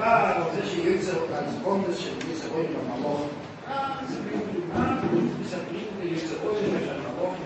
דבר, או זה שיוצר אותה לסבונדס של יצרואים במלוך. זה בדיוק, מספרים ליצרואים של המלוך.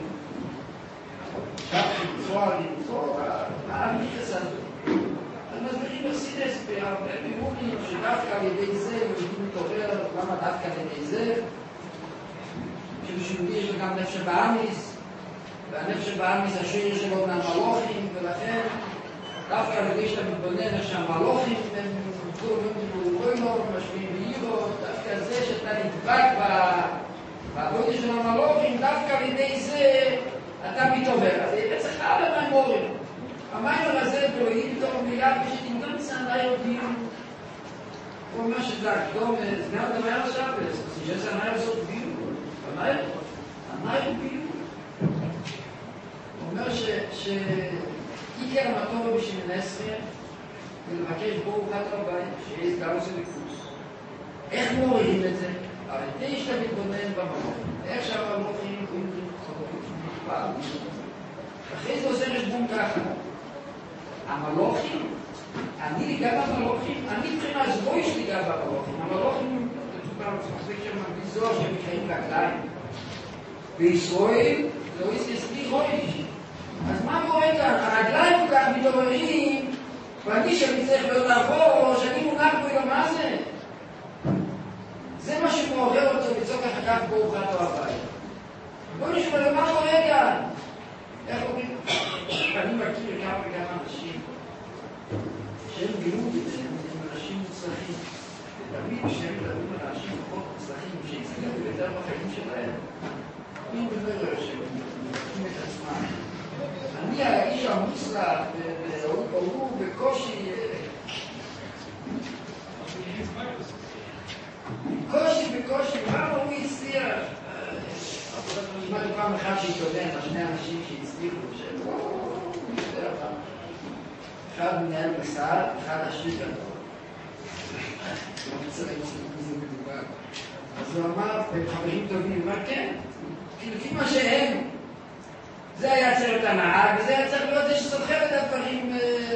ככה בצורה, אני חסר. אז מסבירים ברסידס, בהרבה בירורים שדווקא על ידי זה, ומגיעים להתעורר, למה דווקא על ידי זה? שבשימודי יש לו גם נפש הבאמיס, והנפש הבאמיס השיר שלו מהמלוכים, ולכן דווקא על ידי שאתה מתבונן איך שהמלוכים הם רואים לו, משמיעים בעירו, דווקא זה שאתה נדבק בעבודה של המלוכים, דווקא על ידי זה אתה מתעורר. אז זה צריך הרבה מהמורים. המיימר הזה פלואי בתור מילה ושתינגון צענה יודעים. הוא אומר שזה הקדום, זה גם דבר עכשיו, שזה המיימר זאת ביום. המיימר ביום. הוא אומר שעיקר המטור בשביל נסריה, ולבקש בו חד רבי, שיש גם עושה לקפוס. איך מורידים את זה? הרי די שאתה מתבונן במלוכים. איך שהמלוכים פעם. אחרי זה עושה חשבון ככה. המלוכים, אני ניגע במלוכים, אני מבחינה זבוי שניגע במלוכים. המלוכים, זה שמביזור שמקיים רגליים. בישראל, זה לא יסכסתי רויש. אז מה קורה כאן? הרגליים כל כך מתעוררים, ואני שאני צריך לא לעבור, שאני מונח בו מה זה? זה מה שמעורר אותו בצוק החקף בו הוא חד או הבית. בוא נשמע, מה קורה כאן? איך אומרים? אני מכיר כמה וכמה אנשים שהם גילו את זה, הם אנשים מוצלחים. ותמיד כשהם מדברים על אנשים פחות מוצלחים שהצליחו יותר בחיים שלהם, אני מדבר שהם מוצלחים את עצמם. אני האיש המוצלח, והוא בקושי... בקושי, מה הוא הצליח? שמעתי פעם אחת שהתעודן על שני אנשים שהצליחו, שלא יותר פעם. אחד מנהל מסעד, אחד עשיר גדול. לא רוצה להגיד שזה מדובר. אז הוא אמר, חברים טובים, הוא אמר, כן, לפי מה שהם, זה היה צריך להיות הנהג, וזה היה צריך להיות זה שסוחר את הדברים,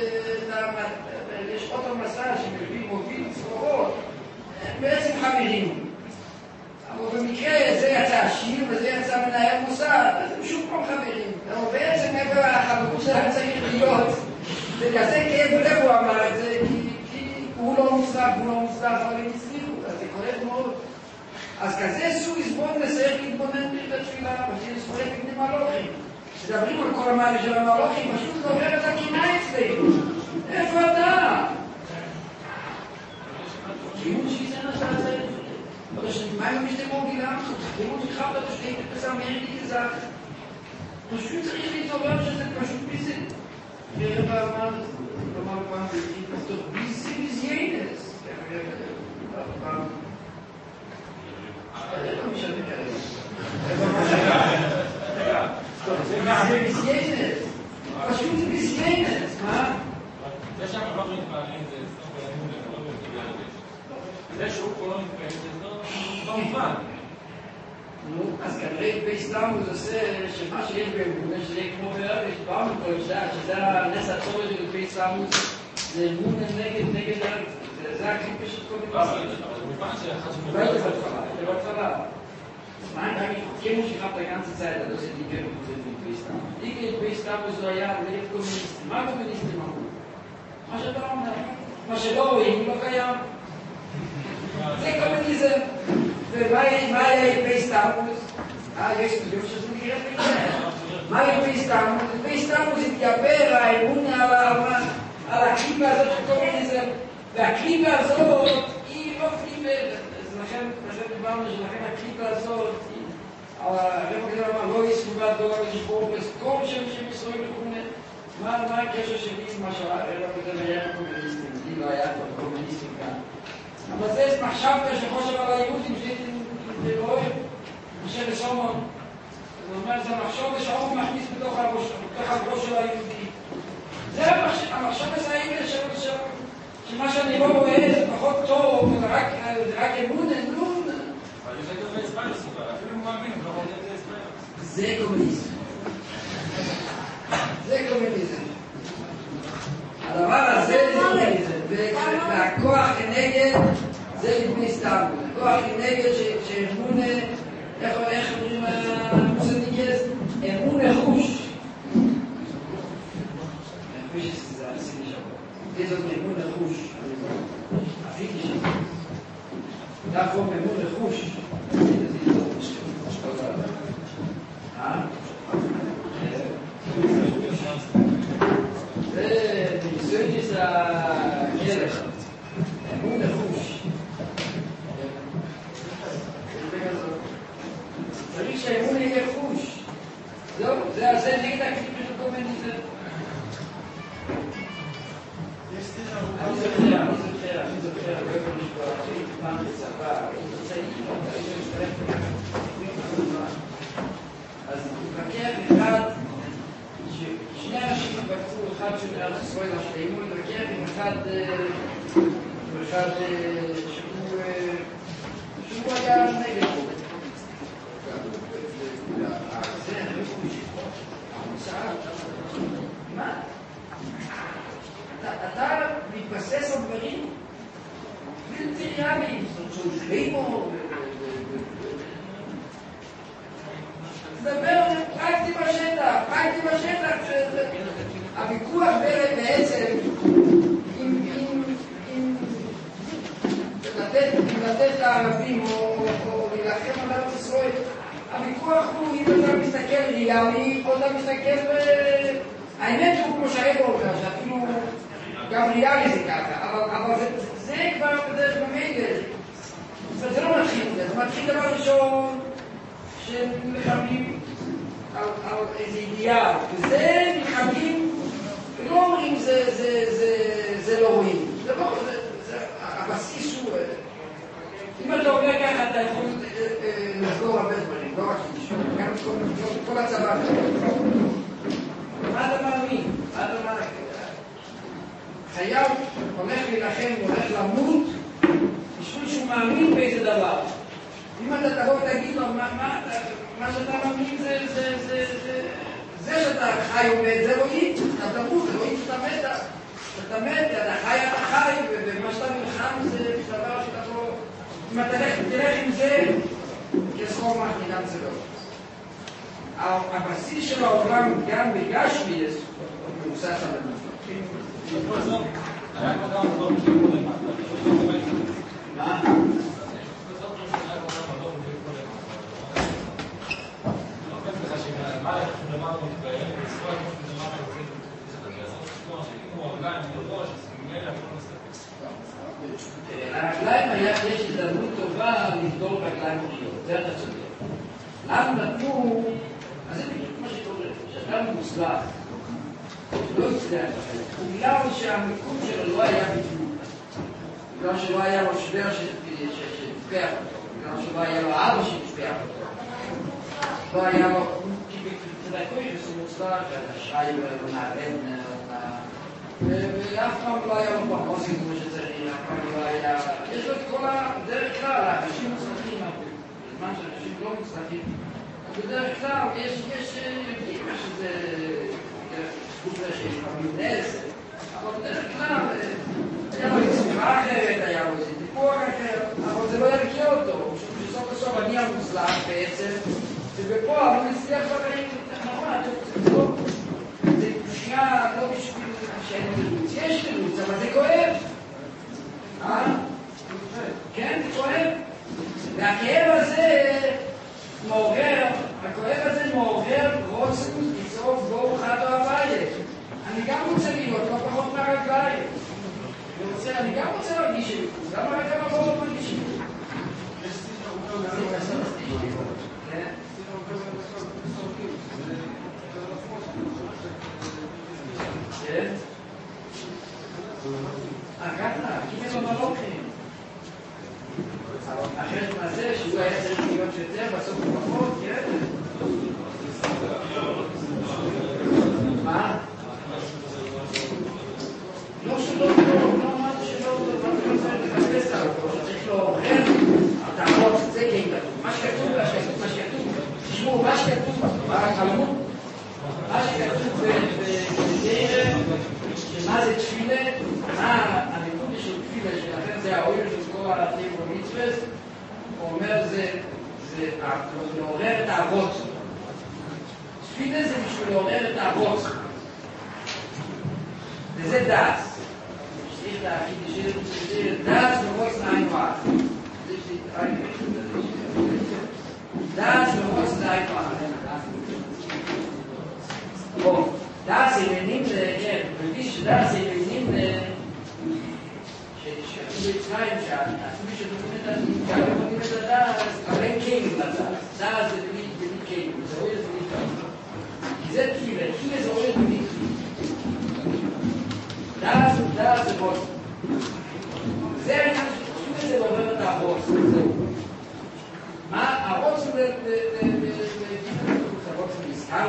יש אוטו מסע שמביא מוביל צרורות, בעצם חברים. אבל במקרה זה יצא עשיר וזה יצא מנהל מוסד, אז הם שוב פעם חברים. אבל בעצם איפה החברות שלהם צריך להיות. זה כזה כאב לב הוא אמר את זה, כי הוא לא מוצלח, אבל הם הצליחו, אז זה כואב מאוד. אז כזה סוג יסבון לסייך להתבונן בתפילה, וכי לספורק בני מלוכים. מדברים על כל המעלה של המלוכים, פשוט לא עובר את הקינה אצלנו. איפה אתה? כאילו שזה נעשה את זה. Aber das sind meine Bestimmungen gelernt. Die muss ich haben, das steht das am Ende gesagt. Das fühlt sich nicht so weit, das ist schon ein bisschen. Ja, aber man sieht das doch ein bisschen bis jenes. Ja, bis jenes. Was fühlt sich bis jenes? זה שאנחנו לא מתפעלים זה סוף האמון, לא מתפעל הדש. זה שהוא פה לא מתפעל זה לא מובן. נו, אז כנראה בהסתמוס עושה שמה שיש באמונה שזה יהיה כמו בהרגש, פעם כל שזה הנס הצורך של בהסתמוס, זה אמון נגד זה הקליפה של כל דבר. אבל זה מובן שאחד לא הייתי בהתחלה. Nein, ich habe mich die ganze Zeit, dass ich die Kirche nicht ich gehe bis da, wo so ja, wir Kommunisten, mal Kommunisten machen. מה שלא רואים, לא קיים. זה קומוניזם. ומה היה בהסתמוס? יש בדיוק שזה נקרא בזה. מה היה בהסתמוס? בהסתמוס התגבר האמון על הקליפה הזאת של קומוניזם. והקליפה הזאת היא לא קליפה. לכן דיברנו שלכן הקליפה הזאת, לא יסוגת דור לשבור בסקור שהם ישרואים לכונה. מה הקשר שלי עם מה שהרב הזה היה קומוניסטים? לי לא היה כבר קומוניסטים כאן. אבל זה מחשבת שחושב על היהודים שהייתי רואה, משה וסומון. זאת אומרת, זה מחשוב שהאור מכניס בתוך הראש של היהודי. זה המחשב הזה האלה שמה שאני לא רואה זה פחות טוב, זה רק אמון, אין כלום. אבל יש גם באספניה סובר, אפילו הוא מאמין, לא רואה את זה אספניה. זה קומוניזם. זה קומוניזם. הדבר הזה זה קומוניזם. והכוח זה בני סתם. כוח נגד שאמונה, איך אומרים המוסדיקס? אמונה חוש. חוש זה עשיתי שם. איזו אמונה חוש. עשיתי שם. דווקא אמונה חוש. זה ניסיוניס הכלך. אמון נחוש. צריך שהאמון יהיה חוש. זהו, זה נגד הכתיב של כל מיני זה. אני זוכר, לא יכול לשבור, שהייתי פעם בצבא, הייתי צעיר, הייתי מצטרף אז מתווכח אחד, שני אנשים התווכחו, אחד של ארץ ישראל השלמו, מתווכח עם אחד שהוא היה נגד בו. זה רכוש, המוסר, מה? אתה מתבסס על דברים בלתי ריאליים, זאת אומרת, תדבר פרקטי בשטח, הוויכוח בעצם אם לתת לערבים או להילחם על ארץ ישראל, הוויכוח הוא אם אתה מסתכל ריאלי או אתה מסתכל האמת הוא כמו שהרב אומר, שאפילו גם ריאלי זה ככה, אבל זה כבר בדרך במילא, זה לא מתחיל את זה, זה מתחיל דבר ראשון שנלחמים על איזה אידיאל, וזה נלחמים, לא אומרים זה לא רואים, זה לא, הבסיס הוא, אם אתה אומר ככה אתה יכול לסגור הרבה דברים, לא רק לשאול, גם כל הצבא, מה אתה מאמין? חייל הולך להילחם, הולך למות, בשביל שהוא מאמין באיזה דבר. אם אתה תבוא ותגיד לו, מה שאתה מאמין זה שאתה חי עומד, זה לא יית, אתה תמות, זה לא יית שאתה מת, אתה חי, ומה שאתה נלחם זה דבר שאתה לא... אם אתה תלך עם זה, כסחור מחנידם זה לא. הבסיס של העולם גם בגשמי הוא מבוסס על המון. מה? הרגליים יש הזדמנות טובה לבדור רגליים מוחיות, זה אתה צודק. למה נתנו, אז זה בדיוק מה שקורה, שאדם מוצלח, לא הצליח בחלק, בגלל שהמיקום שלו לא היה בדיוק, בגלל שלא היה לו שבר שתפח אותו, בגלל שלא היה לו אבא שתפח אותו, לא היה לו, כי בצדקו יש מוצלח, השי ונעבד, ואף פעם לא היה לו פרמוסים כמו שצריך, אף פעם לא היה... יש לו את כל הדרך כלל, האנשים מוצלחים, בזמן שאנשים לא מוצלחים, בדרך כלל יש יודעים שזה סקופה שיש פעמים נס, אבל בדרך כלל היה לו איזו שמחה אחרת, היה לו איזה טיפוח אחר, אבל זה לא ירגיע אותו, בסוף הסוף אני המוצלח בעצם, ובפועל הוא הצליח דברים, נכון, זה תחושה לא בשביל שאין תירוץ, יש תירוץ, אבל זה כואב. כן, זה כואב. והכאב הזה מעורר רוצן לצעוק בואו חד או הבית. אני גם רוצה להיות לא פחות מהרגליים. אני גם רוצה להרגיש שליחות. למה רק כמה בואו מרגיש שליחות? כן? כן? ככה, כמעט לא מלוכים. אחרת מהזה שהוא היה צריך להיות יותר, בסוף הוא פחות, כן? מה? לא שלא, לא אמרתי שלא, לא צריך לחפש על אותו, שצריך לו אוכל, אתה אמרת, זה כן כתוב, מה שכתוב, מה שכתוב, תשמעו, מה שכתוב, מה שכתוב בדרך, שמה זה תפילה, מה הנקודה של תפילה, שלכן זה האוהל של כל הערבים, מצווה, הוא אומר זה לעורר את האבות. תפילה זה בשביל לעורר את האבות. וזה דאס. צריך להגיד שזה דאס ומוץ נעים ועד. זה שתתראה דאס ומוץ נעים ועד. דאס עניינים, כן, בלי שדאס עניינים שאפילו יצחיים שעצמי שדוקאים את הדאס, אבל אין קיימים לדאס. דאס זה בלי קיימים, זה רואה את בלי קיימים. כי זה תפילה, תפילה זה רואה את בלי קיימים. דאס זה בוס. זה העניין שחשוב את זה לעורר את הבוס. מה? הבוס הוא נזכר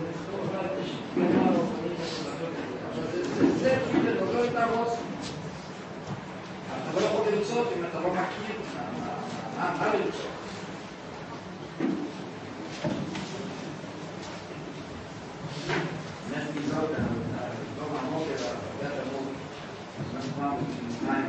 זה תפילה לעורר את הבוס. אתה לא יכול לרצות אם אתה לא מכיר מה לרצות. אנחנו נזרות לא מעמוד אלא הרבה עמוד אנחנו נעים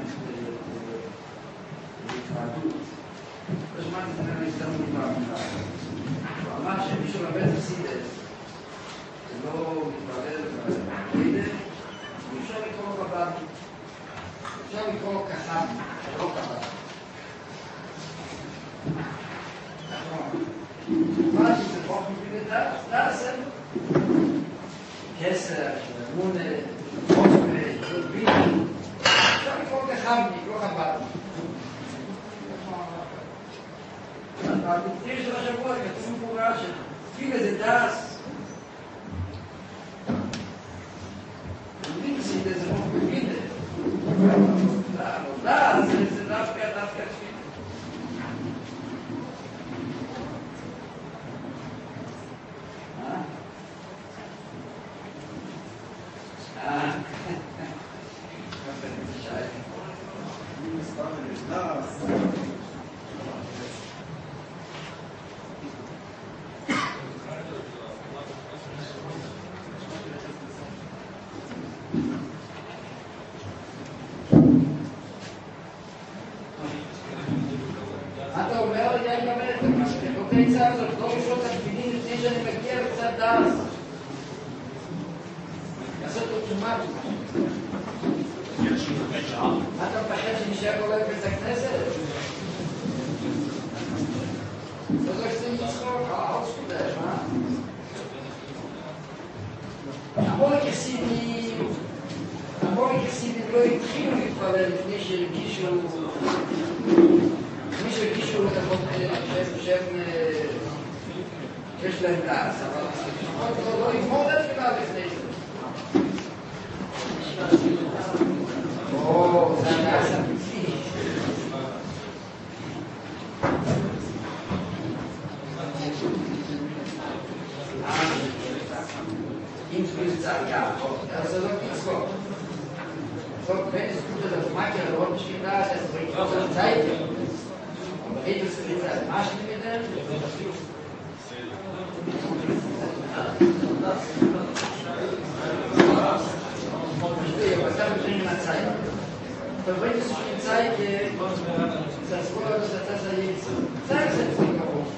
להתוועדות. לא שמעתי את ממנו הזדמנות בעמידה. הוא אמר שמישהו לבד חסידס זה לא מתוועד בלידה ואפשר לקרוא בבד. אפשר לקרוא כחם, לא כחם. נכון. מה שזה חוק מבין את דאס? דאס אין. כסר, מונה, חופש, ביני. אפשר לקרוא כחם, לקרוא חבד. בתקציר של השבוע, כתוב מפורש, תפילה זה דאס. מבין סידה זה חוק מבין. דאס, זה דווקא תפילה. אתה אומר לי, אני אומר את זה, אותי צער הזאת, לא לשאול את התפילים לפני שאני מגיע לקצת דאס. לעשות לו תשומה. אתה מפחד שנשאר אולי בית הכנסת? לא זו שזה מצחוק, עוד סטודש, מה? המון כסידים לא התחילו להתפלל לפני שהרגישו שהם יש להם דאס, אבל לא יגמור את התפילה לפני זה. זה הדאס הפיצי. אם זה צעקה, אז זה לא תצחוק. wenn es gut ist, dass man ja noch nicht da ist, das bringt auch eine Zeit. Aber geht es für das Maschen mit dem? Was haben wir in der Zeit? Verbringt es die Zeit, das Wort, das er jetzt zeigt, das ist nicht auch.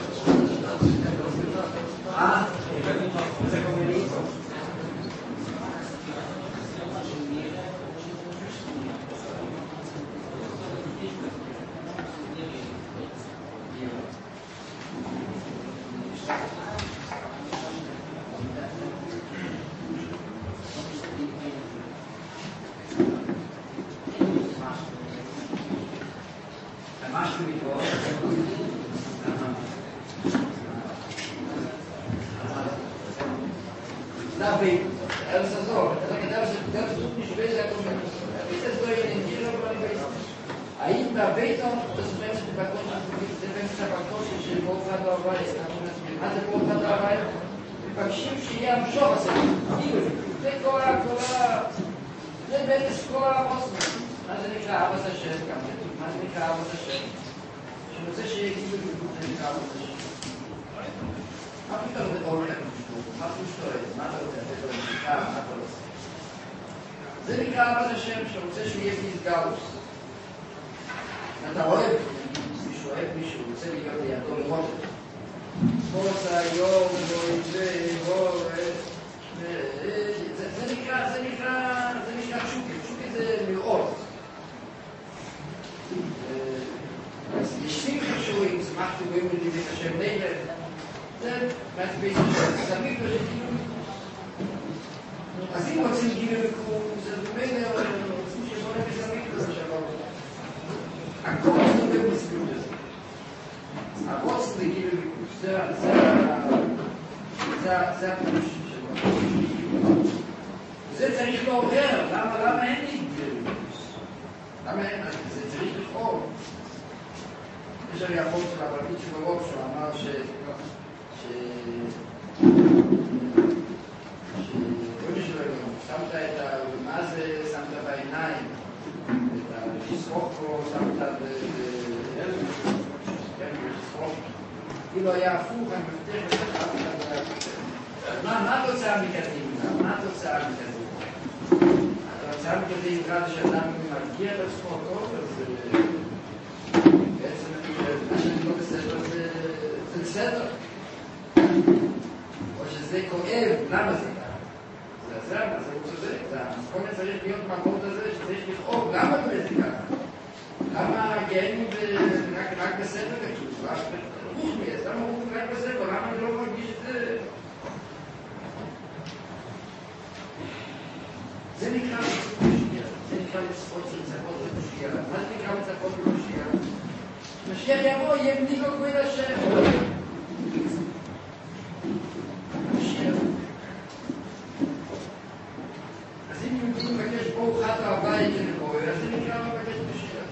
Das ist Kommunikation. זה נקרא אבא השם שרוצה שהוא יהיה פיסגלוס. אתה אוהב, מישהו אוהב מישהו, רוצה להיות לידו לראות אותו. פוס היום, זה נקרא שוקי, שוקי זה לראות. אז יש שמחה שורים, שמחתי רואים את זה השם נגד, זה מעצבי סביב וזה כאילו. אז אם רוצים גילה וקרום, זה במילא, רוצים שבונה בסביב וזה שבא. הכל זה במסגרות הזה. הרוצן לגילה וקרום, זה הפירוש שלו. זה צריך לעורר, למה אין לי גילה וקרום? למה אין? זה צריך לכאוב. יש הרי החוק של הפרטית שבראש, שהוא אמר שמת את מה זה שמת בעיניים, את השסרוקו שמת כאילו היה הפוך, אני מבטח לך אף אחד. מה התוצאה מקדימה? מה התוצאה מקדימה? התוצאה מקדימה שאדם מרגיע את עצמו טוב, אז בעצם מה שאני לא בסדר זה בסדר. או שזה כואב, למה זה ככה? זה עזר, זה הוא צודק, המקום צריך להיות מקום הזה שצריך לכאוב, למה זה ככה? למה הגאים רק בסדר כתוב? למה הוא רק בסדר? למה אני לא מרגיש את זה? זה נקרא לצפות בשגיאה, זה נקרא לצפות לצפות בשגיאה. מה זה נקרא לצפות בשגיאה? משיח יבוא, יהיה בדיקו כבוד השם. משיח. אז אם יהודי מבקש בו חד הבית לבוא, אז זה נקרא מבקש משיח.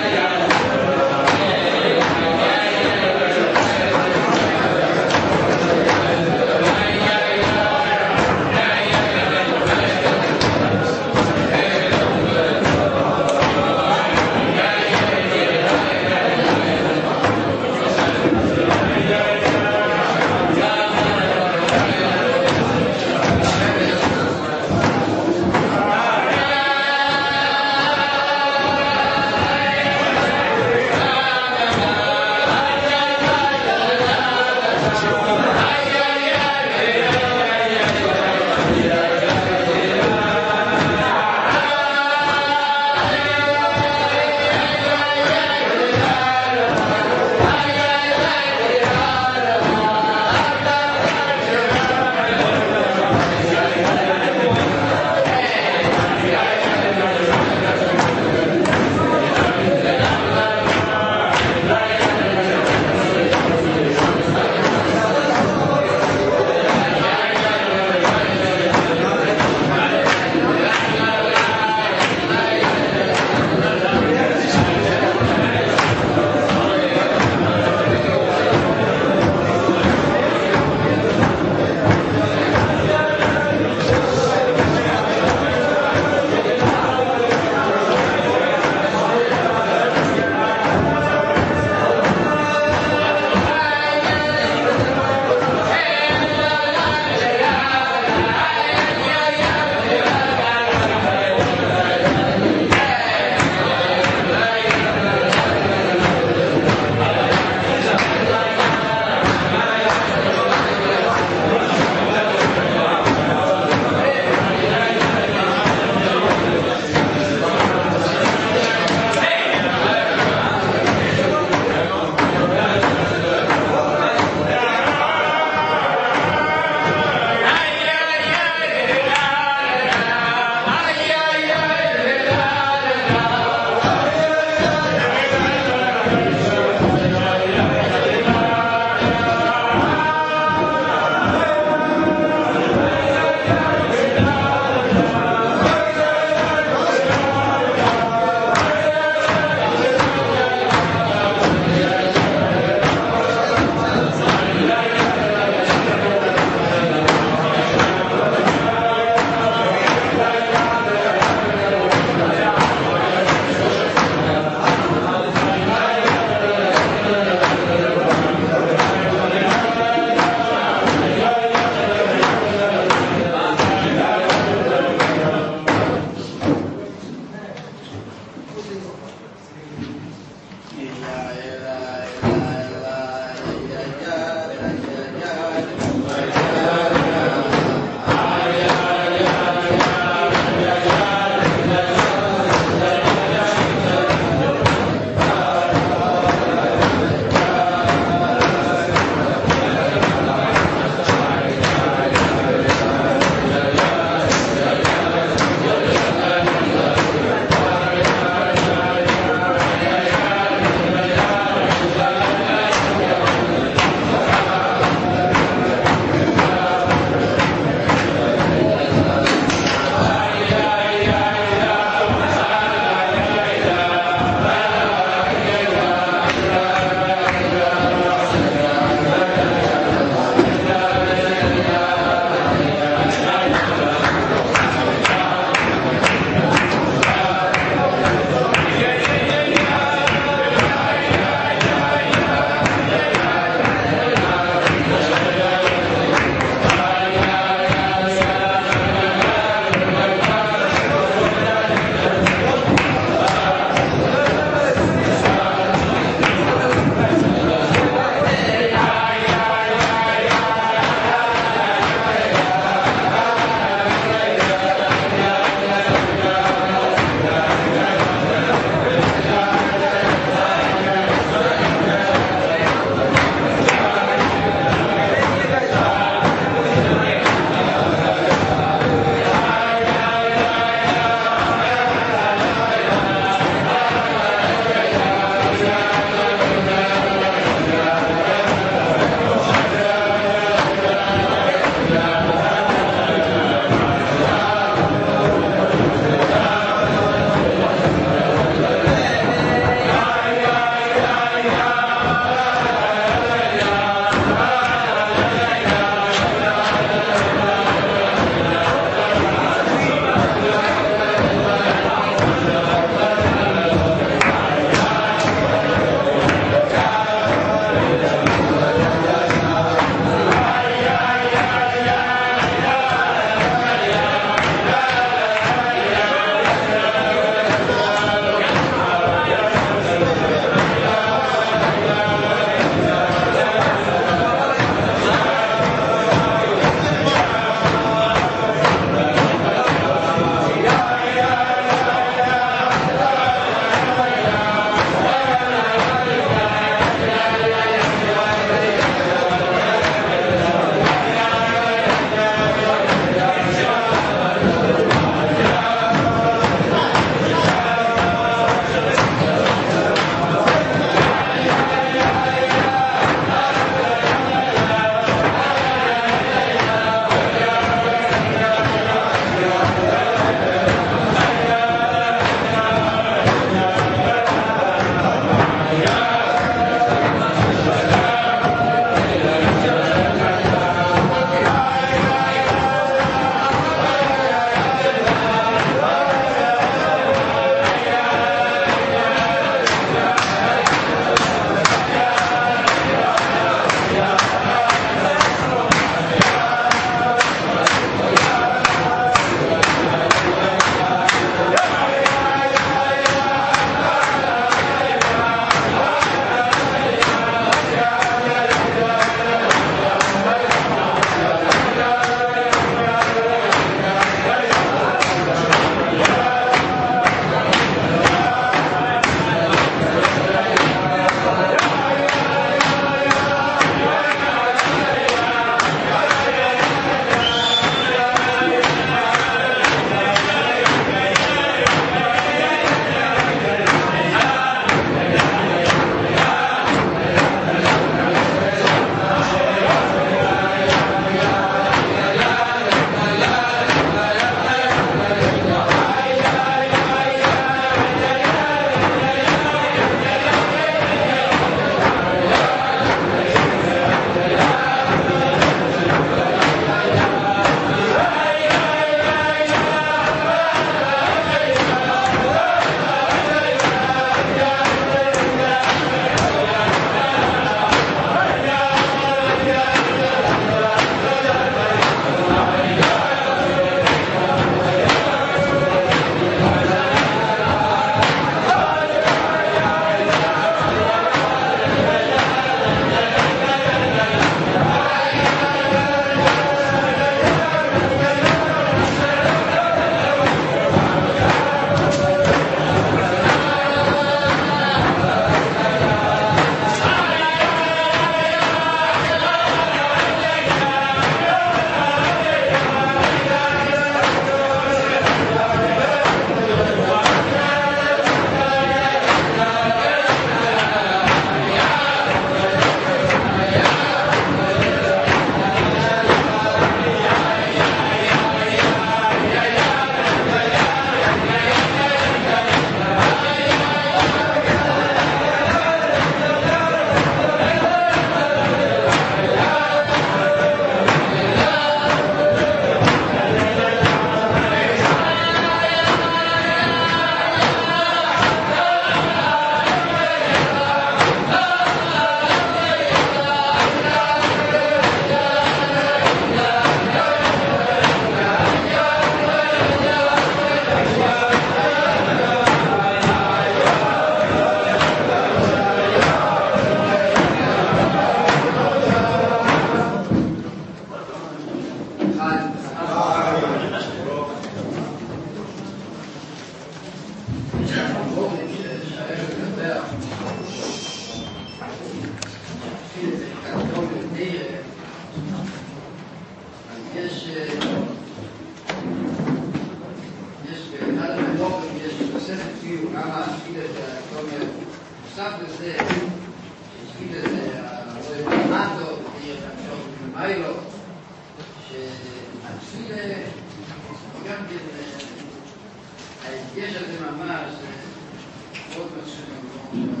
יש על זה ממש, מאוד מצחיק במקום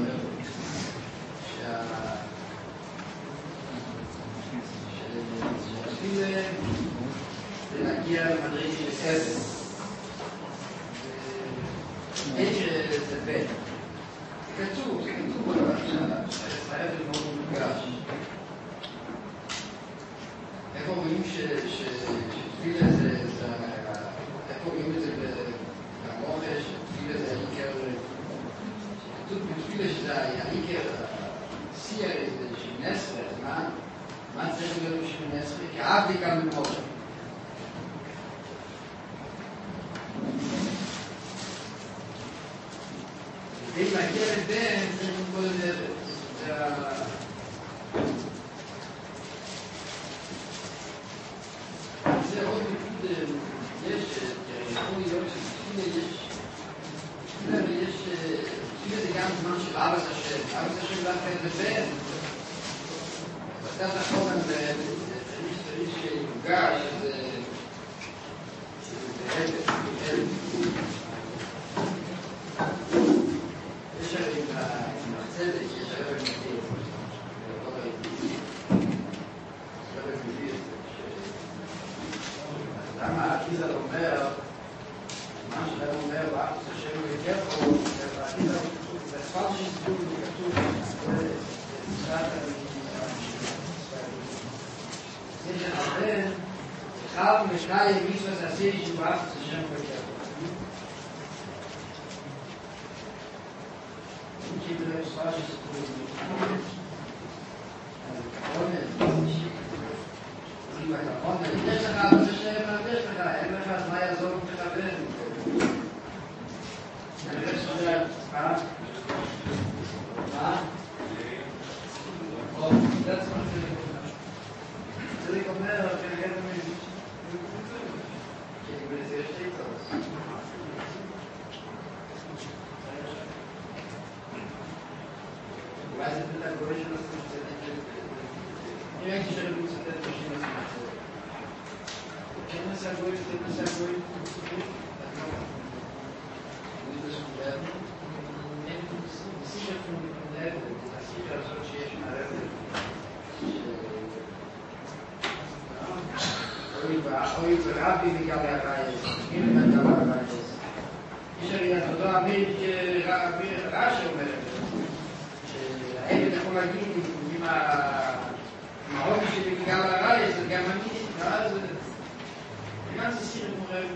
שאפילו זה להגיע למדריג של סבל. אין שזה בן. זה כתוב שהסרט זה מאוד מודגש. איך אומרים שתפילה זה, איך אומרים את זה במוחש, שתפילה זה העיקר, שכתוב בתפילה שזה העיקר, השיא הזה של נסרה, אז מה צריך להיות בשביל נסרה? כי אהבתי גם במוחש. כדי להגיע לבן, זה כל הדרך. זה עוד נקוד, יש, יכול להיות שתפילה יש, תפילה זה גם זמן של אבא השם. אבא השם לא אחרי זה בן. בתת החומן צריך שיוגש, שזה בהלת. יש הרי עם הצדק, יש הרי במתאים. למה האחיזל אומר, מה שאתה אומר, באחוז השם וגפו, והאחיזל בספר שכתוב וכתוב, זה נצחת זה שהבן, אחד משקעי מצוות עשירי שבאחוז השם וגפו. כי זה ספר שכתוב, יש לך את השם מהבש לך, אין לך אז מה יעזור לך בן. אני חושב שזה... מה? זה עצמו זה אומר, כנגד המין. כי בזה יש לי טוב. אולי זה בטח גורש של הסוג שזה אני ראיתי שרבי מצטט בשביל הסוג כן נסגוי, אין סיכה פונדנדת, הסיכה הזאת שיש מערכת אוי ברבי בגלל הרייס, הנה בגלל הרייס. יש הרי התודו אמיר רש"י אומר שהעבד יכול להגיד עם העומי שבגלל הרייס, זה גם אני, ואז גם זה סיכה מורב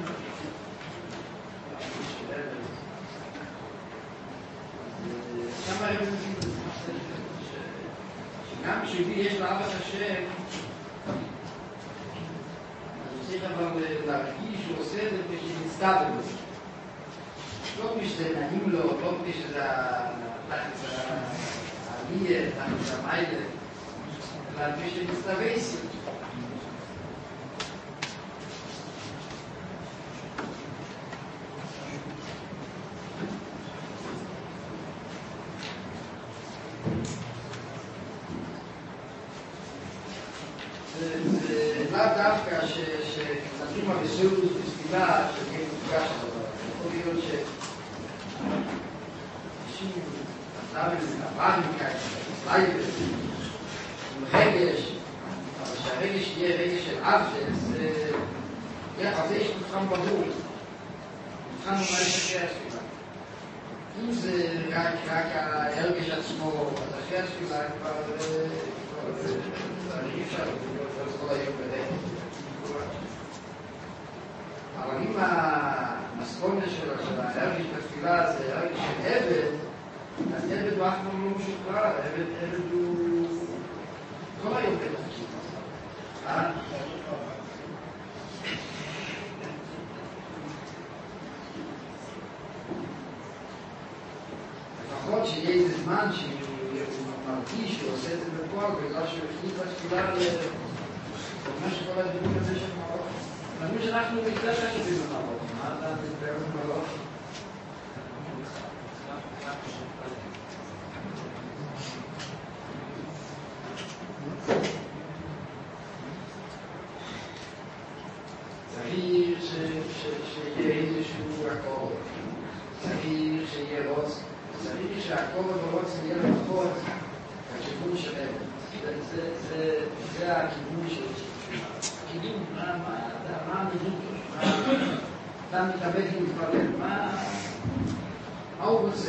שם היום שגם כשבי יש לאבא השם אני צריך אבל להרגיש שהוא עושה את זה כשנצטבר בזה לא כשזה נעים לו, לא כשזה העלייה, תחת המיילה אלא כשנצטבר איסי זה לא דווקא שכתבים המסורת בסביבה שתהיה מפגש הדבר. יכול להיות שאנשים נעברים כאלה, סלייבר, עם רגש, אבל שהרגש יהיה רגש של אבשס, על זה יש מבחן ברור. מבחן הוא מה יש אחרי הסביבה. אם זה רק ההרגש עצמו, אז אחרי הסביבה כבר אי אפשר כל היום בדרך. אבל אם המסכונת של ההרגש בתפילה זה הרגש של עבד, אז עבד הוא אף פעם לא משוחרר, עבד הוא כל היום בדרך. לפחות שיהיה איזה זמן שהוא מרגיש שהוא עושה את זה בפועל בגלל שהוא החליט בתפילה ממש כל הדיבור הזה של מרוך. אנחנו שאנחנו יותר חשובים במרוך. מה אתה מדבר במרוך? צריך שיהיה איזשהו הכל. שהכובד רוצה יהיה לפחות הכיוון של אבן. זה הכיוון של הכיוון, מה המדיניות? אתה מתאבד להתפלל, מה הוא רוצה?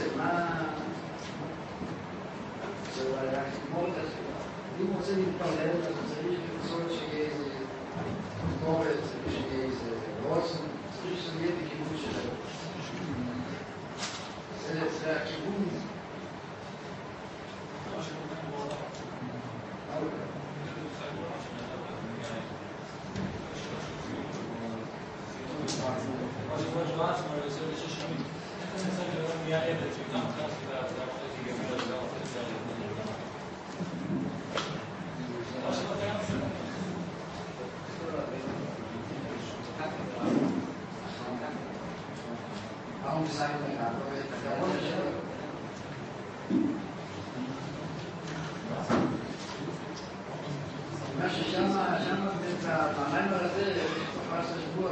זהו היה כמו את התפילה. אם הוא רוצה להתפלל, אז הוא צריך לרצות שיהיה איזה כובד, צריך שיהיה איזה רוצן, צריך שזה יהיה בכיוון של אבן. זה הכיוון. מה ששמה במאמר הזה, בפרס השבוע,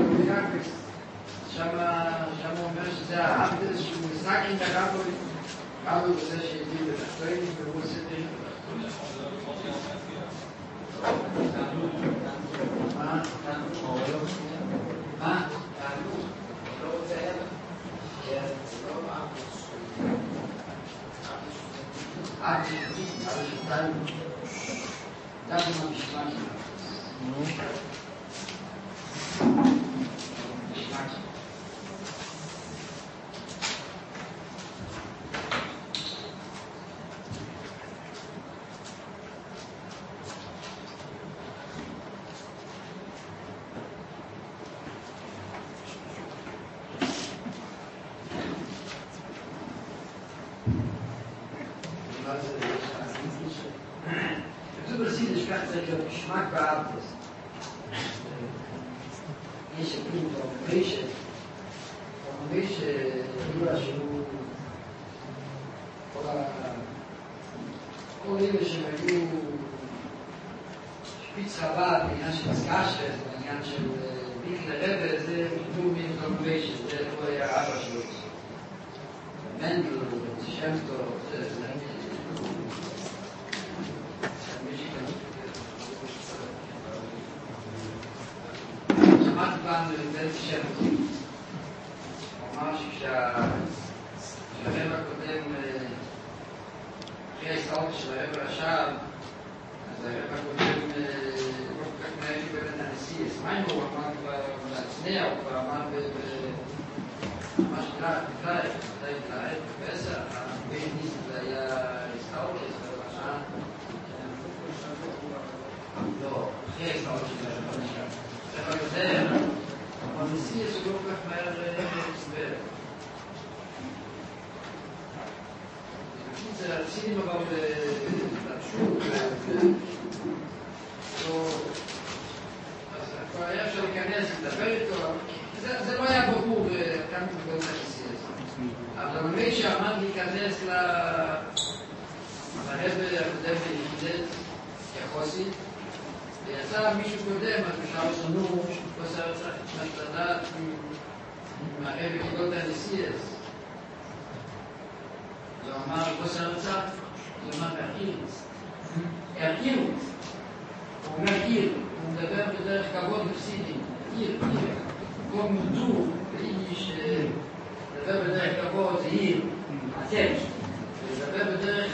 שמה אומר שזה האבדס שהוא משחק עם הרבוי, רבוי רוצה שיגיעו לתחתונים והוא עושה תהים בתחתונים. מה? תעלו. לא רוצה אלה? כן, לא אבדס. אבדס, אבל שתיים. דווקא המשמע שלנו. צריך להיות משמק באבדס. יש אפילו פרומיישה, ידוע שהוא כל אלה שהם היו שפיץ חב"ד בעניין של סקאשרס, בעניין של ביקלר רבה, זה קידום מפרומיישה, זה לא היה אבא שלו. מנדל, שם טוב, זה שמעתי פעם לבית שם טוב. הוא אמר שהרב הקודם, אחרי ההסתעות של הרב רש"ב, אז הרב הקודם לא כל כך נהל בבית הנשיא. אז מה אם הוא אמר כבר להצנע, הוא כבר אמר ממש נקרא, בפסח, בין ניסן זה היה ההסתעות של הרב רש"ב. לא, אחרי ההסתעות של הרב רש"ב. אבל יודע, אבל נשיא זה לא כל כך מהר להסבר. זה רצינים אבל בלבשו, אז כבר היה אפשר להיכנס, לדבר איתו, זה לא היה ברור כאן בגלל הנשיא הזה. אבל למי שעמד להיכנס לרב הקודם ביחידת כחוסי, ויצא מישהו קודם, אז בשעה ראשונו, לא צריך לדעת עם הרב בקידות הנשיא אז. הוא אמר, לא צריך, הוא אמר, הרעירות. הוא אומר עיר, הוא מדבר בדרך כבוד בפסידים. עיר. כל מודו, באיש, לדבר בדרך כבוד זה עיר, אתם. לדבר בדרך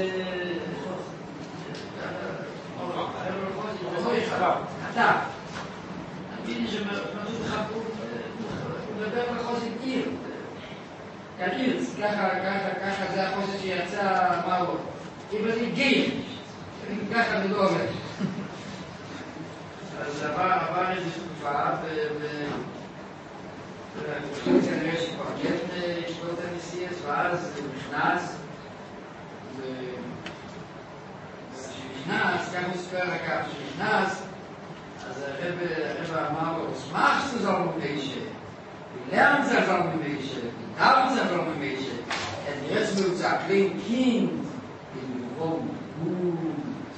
אתה. תגידי שמדוד חפות, הוא מדבר בחוזת עיר. יריר, ככה זה החוזת שיצא, מה הוא? איבדי גיר. ככה אני לא אומר. אז עבר איזו תקופה, וכנראה שכבר כן ישבות הנשיא, ואז הוא נכנס, כשנכנס, ככה הוא ספר לקח, כשנכנס, אז הרב אמר לו, שמח שזרנו מיישה, ולאן זרנו מיישה, ולאן זרנו מיישה, את נרץ מיוצא, קלין קינד, ולרום גוד.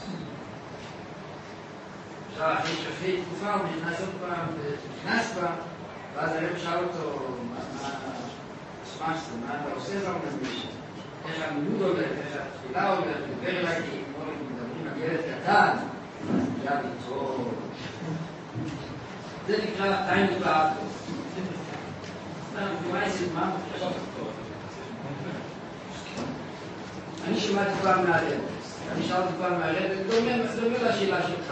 עכשיו, אחרי תקופה, הוא נכנס עוד פעם, נכנס פעם, ואז הרב שאל אותו, מה אתה עושה זרנו מיישה? איך הלימוד הולך, איך התפילה הולך, דבר אליי כמו מדברים על ילד קטן, יד איתו. זה נקרא תיינות באטו. אני שמעתי פעם מהרדת, אני שאלתי פעם מהרדת, דומה לשאלה שלך.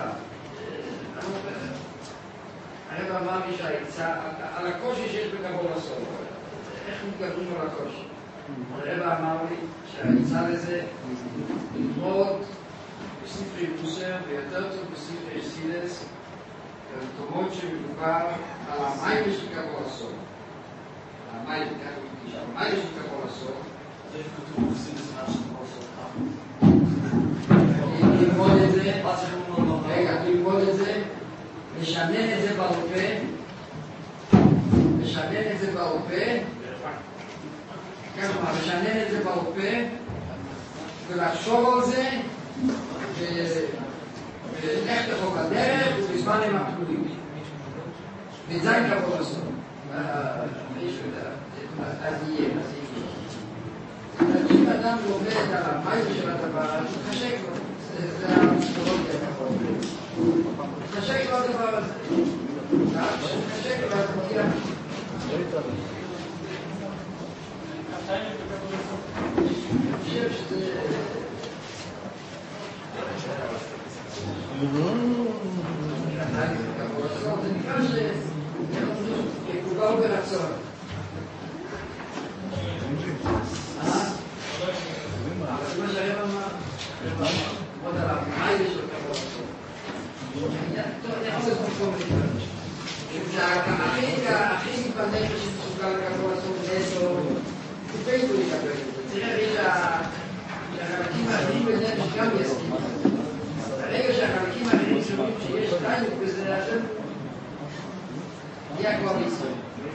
הרב אמר לי שהעצה, על הקושי שיש בקבול הסוף, איך מתגברים על הקושי? הרב אמר לי שהעצה לזה ללמוד בספרי מוסר ויותר טוב בספרי סילס, במקומות שמדובר על המים של קבול הסוף. המים, ככה הוא תשאר, המים של קבול הסוף. זה כתוב בסילס מה שקבול הסוף. ללמוד את זה, רגע, ללמוד את זה, לשנן את זה ברופא, לשנן את זה ברופא, ולחשוב על זה, ולך לחוק הדרך, ובזמן הם הפנויים. וזה כבוד הסוף. אז יהיה, אם אדם לומד על המייל של הדבר, חשק לו. זה הפסיכולוגיה כבוד. חשק לו הדבר הזה. חשק לו, אז מגיע. אני חושב שזה... זה נקרא שיקובל ברצון. אבל מה שהרב אמר, עוד על המייל של כבוד הסוף. אני יכול לזמן כל מיני. זה הכי מתפנק שמסוגל לכבוד הסוף נטו, כפי הוא יקבל את זה. צריך להגיד שהחלקים האחרים בנפש גם יסכים. ברגע שהחלקים האחרים שומעים שיש תיינות בזה, אז יהיה כבר מצרים.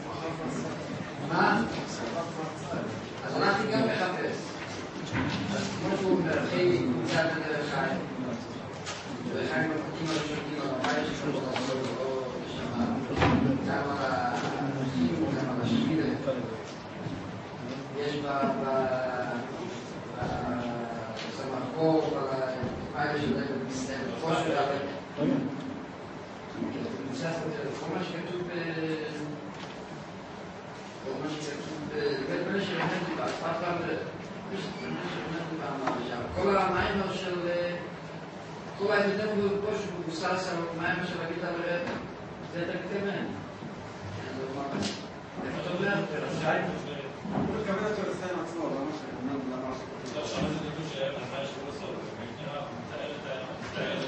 מה? אז הלכתי גם לחפש. אז כמו שהוא מרחי קבוצת הדרך חיים. דרך חיים בפרקים הראשונים על הבית שלו לעשות או לשמה. גם על האנשים, גם על השביל. יש במקור, על האלה של דרך במסתר, בחוש ולאבק. כל מה שכתוב בבית בלי שלמדתי בהתפתחה כל המיימר של כל האמיתם פה שמבוסס על המיימר של הגיטה לרדת זה יותר כתמן איפה אתה אומר? הוא מתכוון אותו לסיים עצמו, למה שכתוב לא, שם זה כתוב שהיה מהחיים של בסוף מתאר את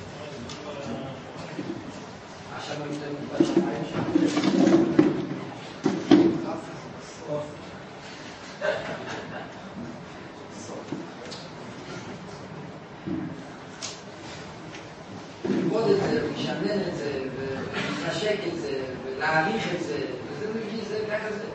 עכשיו אני מתאר את השמיים שם ללמוד את זה, לשנן את זה, ולהתחשק את זה, ולהעריך את זה, וזה מביא זה, ככה זה.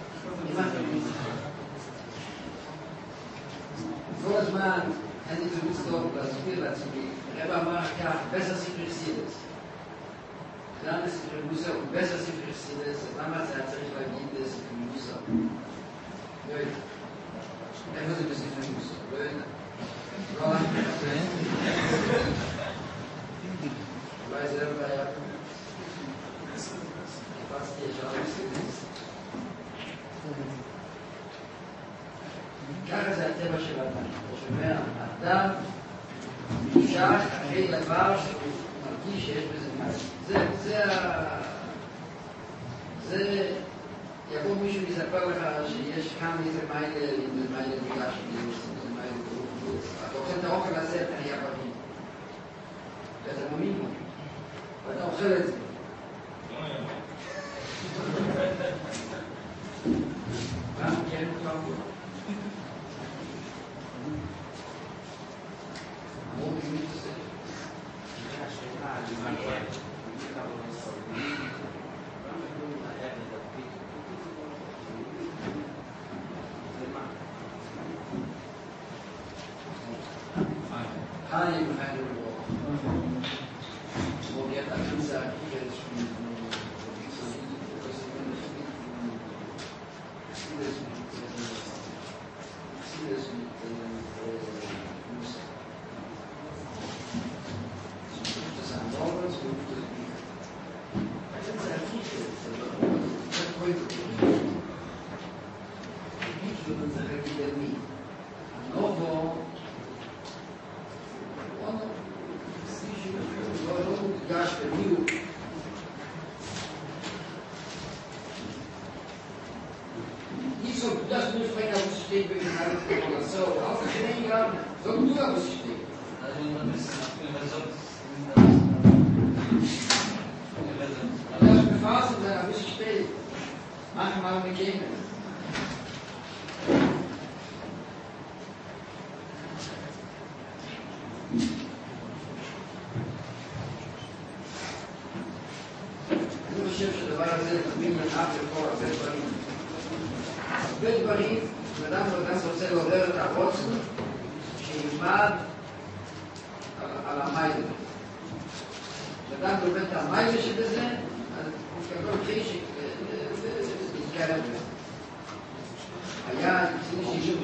כל הזמן אני תמיד טוב להסביר לעצמי, הרב אמר כך, בסר ספר סילס. גם בספר מוסר הוא בסר ספר סילס, למה זה היה צריך להגיד בספר מוסר? לא יודע. איפה זה בספר מוסר? לא יודע. לא הלכתי לחפש. אולי זה לא היה פה. חיפשתי ישר בסילס. ככה זה הטבע של אדם. אתה שומע, אדם נמשך אחרי דבר שהוא מרגיש שיש בזה משהו. זה יבוא מישהו ויספר לך שיש כאן איזה מיילה מילה שלי, איזה מיילה גרוף. אתה אוכל את האוכל הזה, אתה נהיה בריא. ואתה מאמין בו. ואתה אוכל את זה. למה כן כבר בו? אמרו כמי תעשה. חיים וחיים לברוך. מוגיע את החיצה, steht, wie wir alle so, auch das ist egal. Sag du, was steht. Das ist befassen, wenn was steht. Mach mal mit dem. אני חושב שהדבר הזה תמיד מנהב לכל הרבה דברים. הרבה דברים, אדם רוצה לעורר את הרוצן, שילמד על המיילה. כשאדם לומד את המיילה שבזה, אז הוא מקבל חישק להתקרב בזה. היה אצלי שישוב.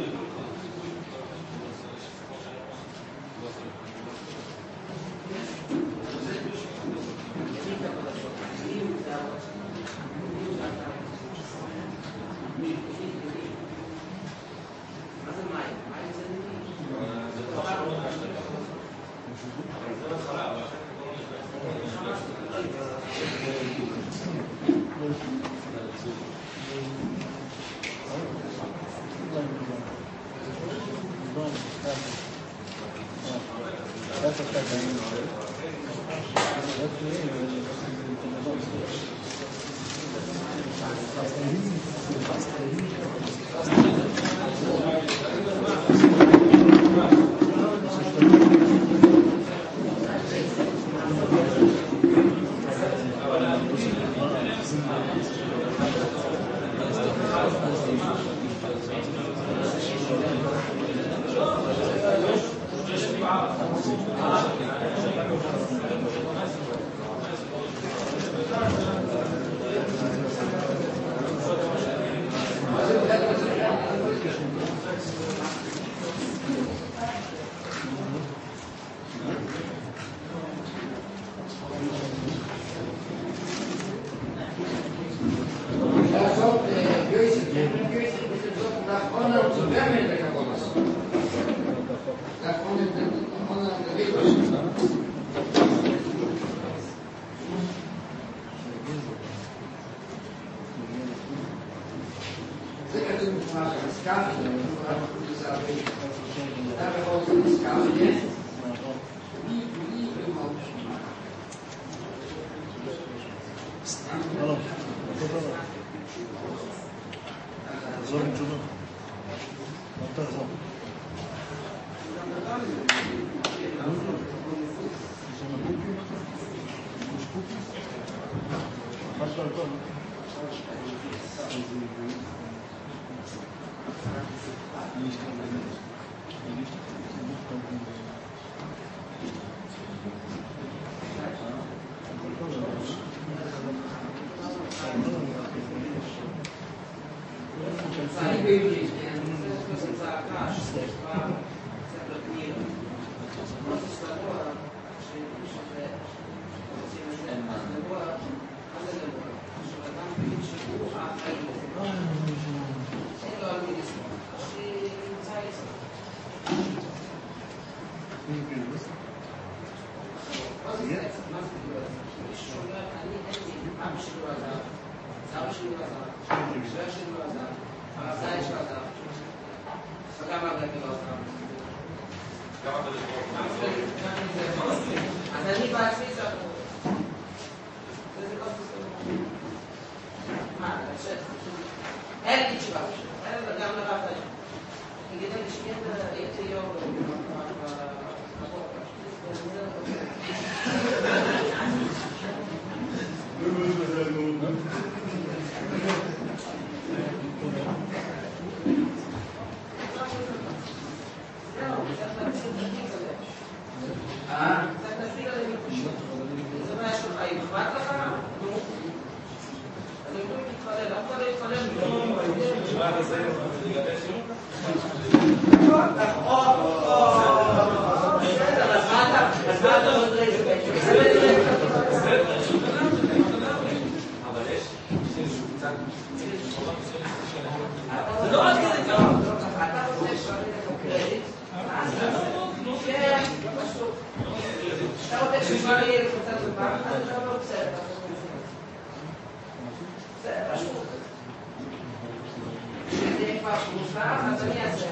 כבר מוסלח, אז אני אעשה.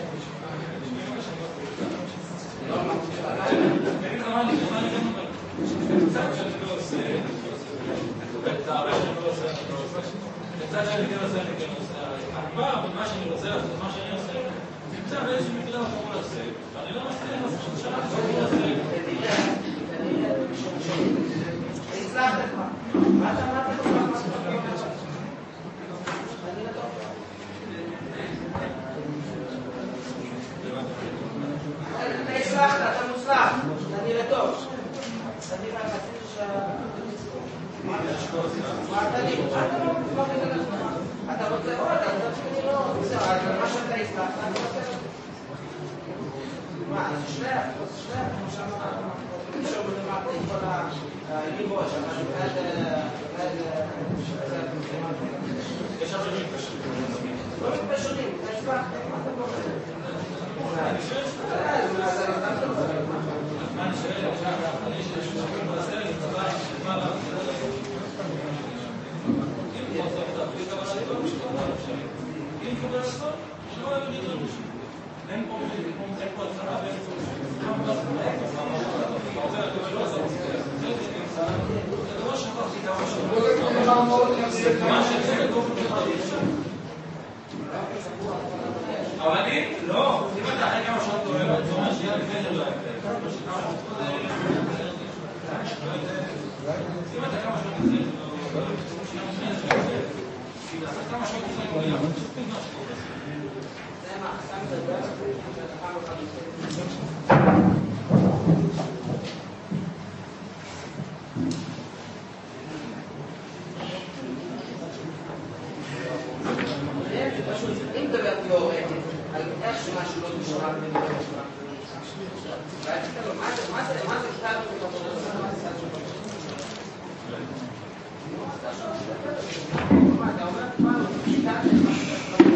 לא אמרתי לצד שאני כן עושה, אני כן עושה. הפעם, מה שאני רוצה לעשות, מה שאני עושה, נמצא באיזשהו מקרה אחרון לעשה. אני לא מצליח לעשות שנה, אני עושה. תסלח לך. מה אתה אמרת לך? אתה הסלחת, אתה מוסלח. אתה נראה טוב. אתה נראה חצי שעה. מה אתה לי? אתה לא מוסלח את עצמך. אתה רוצה עוד, אתה רוצה שאני לא רוצה. מה שאתה הסלחת, אני רוצה. מה, זה שלח, כמו שאמרנו. עכשיו אמרתי את כל הליבוש, אבל יש הרבה שונים. לא מתפשרים, אתה הסלחת. מה אתה רוצה? אני שואל, אבל אני, לא, אם אתה אחרי כמה שעות קורא לו, זה אומר שיהיה לפני זה לא יפה. אם אתה כמה שעות לפני זה לא יפה, כי לעשות כמה שעות לפני זה לא יפה, זה מה, שם לדבר, פעם אחת אם מדבר תיאורטית, על איך שמשהו לא תשמע ממנו תשמע. מה זה כתב ובעבודה? מה זה כתב ובעבודה? מה אתה אומר? מה זה כתב?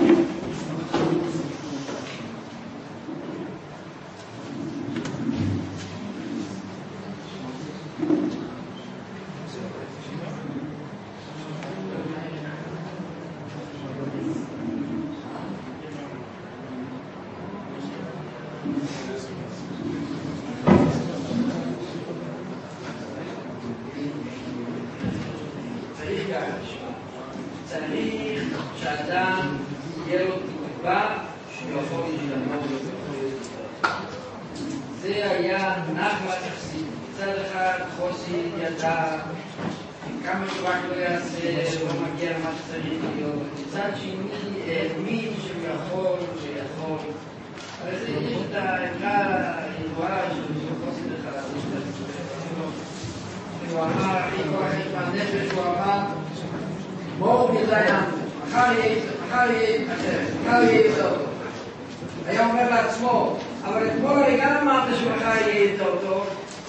צריך שאדם יהיה לו תקווה שהוא יכול להשתנות. זה היה נחלת יחסית. מצד אחד חוסי ידע כמה שרק לא יעשה, לא מגיע למה שצריך להיות. מצד שני, האמין שהוא יכול, שיכול. אבל יש את האמרה הידועה של חוסי בחלב. הוא אמר, אחי כל החשב מהנפש, הוא אמר, מור בזיין, מחר יהיה אחרת, מחר יהיה יותר טוב. היה אומר לעצמו, אבל אתמול אני גם אמרת שמחר יהיה יותר טוב.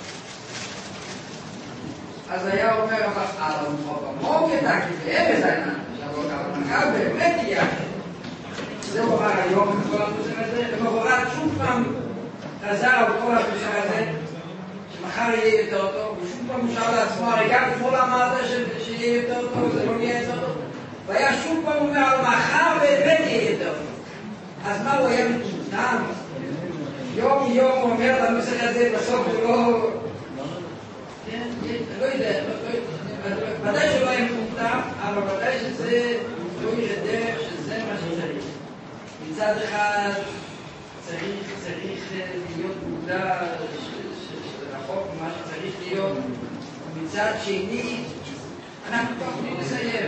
אז היה אומר, אבל מור כתקי, ואין בזיין, אבל מחר באמת יהיה אחרת. זה הוא אמר היום, כל הפוסק הזה, ומחרת שוב פעם חזר על כל הפוסק הזה, שמחר יהיה יותר טוב, ושוב פעם נשאר לעצמו, הרי גם אתמול אמרת שיהיה יותר טוב, זה לא יהיה יותר טוב. והיה שוב פעם אומר על מחר באמת יהיה יותר טוב. אז מה הוא היה מטומטם? יום הוא אומר לנוסח הזה, בסוף הוא לא... כן, לא יודע, ודאי שלא היה מטומטם, אבל ודאי שזה לא יהיה דרך שזה מה שצריך. מצד אחד צריך להיות מודע רחוק ממה שצריך להיות, ומצד שני אנחנו כבר יכולים לסיים.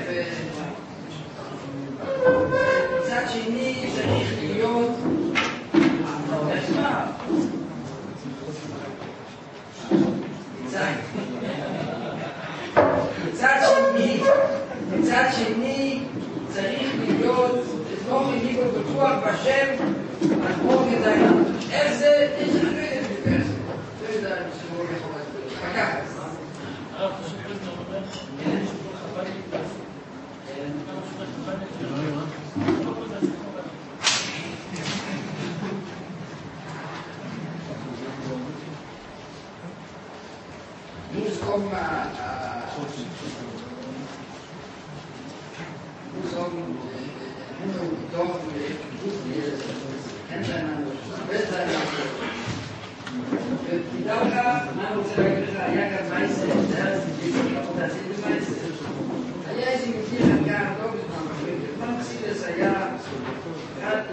מצד שני צריך להיות מצד שני צריך להיות לתמוך עם בטוח בשם לתמוך את העניין. איך זה? יש לך לא יודע בדיוק. לא יודע שבור יכול לקחת. Nun kommen wir doch gut lesen. Hintereinander, besser die Dauka, man muss sagen, ja, ganz meiste, das ist die meiste. Ja, ich bin hier gar doch man sieht es ja, hat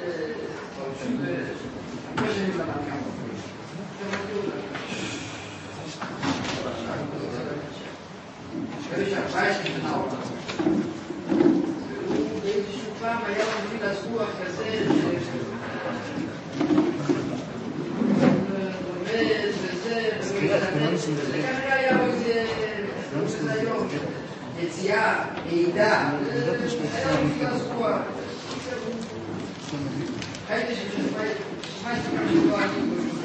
ich habe Beispiel genau. Ich war mal ja und das Buch gesehen. יציאה, נעידה, הייתי ששמעתי כמה שבוע אני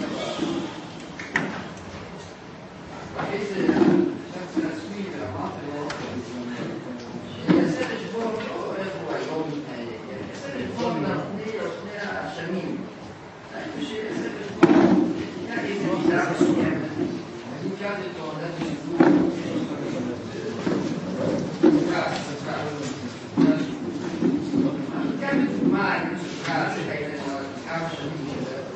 איזה חשבתי לעצמי ואמרתי לו שיעשה חשבון, לא איך הוא היום מתנהג, יעשה חשבון לפני השנים. אני חושב שיעשה חשבון, היה איזה מידה מסוימת. אני קראתי אותו, נדעתי שזו גם בדוגמה, אני חושב כמה שנים